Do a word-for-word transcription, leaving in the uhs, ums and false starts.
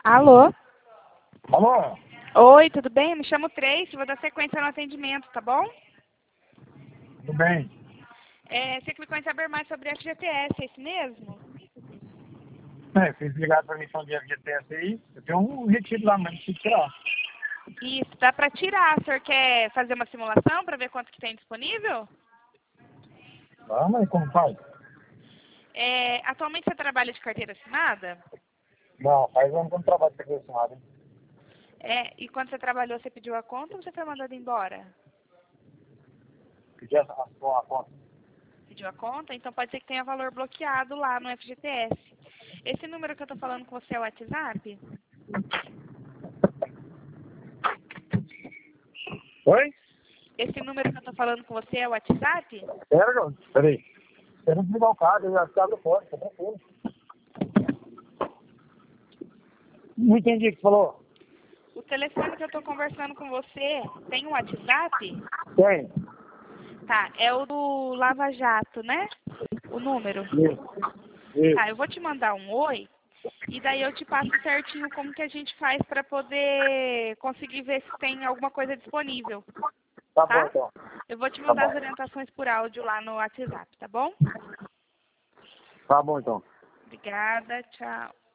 Alô? Alô? Oi, tudo bem? Me chamo Tracy, vou dar sequência no atendimento, tá bom? Tudo bem? É, você clicou em saber mais sobre F G T S, é isso mesmo? É, vocês ligaram para a missão de F G T S aí, eu tenho um retiro lá, mas não preciso tirar. Isso, dá pra tirar. O senhor quer fazer uma simulação para ver quanto que tem disponível? Vamos aí, como faz? É, atualmente você trabalha de carteira assinada? Não, faz um ano que eu não trabalho com esse lado, hein? É, e quando você trabalhou, você pediu a conta ou você foi mandado embora? Pedi a, a, a conta. Pediu a conta? Então pode ser que tenha valor bloqueado lá no F G T S. Esse número que eu tô falando com você é o WhatsApp? Oi? Esse número que eu tô falando com você é o WhatsApp? Pera, João. Peraí. Espera eu desligar o carro, eu já abro a porta, tá tranquilo. Não entendi o que você falou. O telefone que eu tô conversando com você tem um WhatsApp? Tem. Tá, é o do Lava Jato, né? O número. Isso. Isso. Tá, eu vou te mandar um oi e daí eu te passo certinho como que a gente faz para poder conseguir ver se tem alguma coisa disponível, Tá bom, tá? então. Eu vou te Tá mandar as bom. orientações por áudio lá no WhatsApp, tá bom? Tá bom, então. Obrigada, tchau.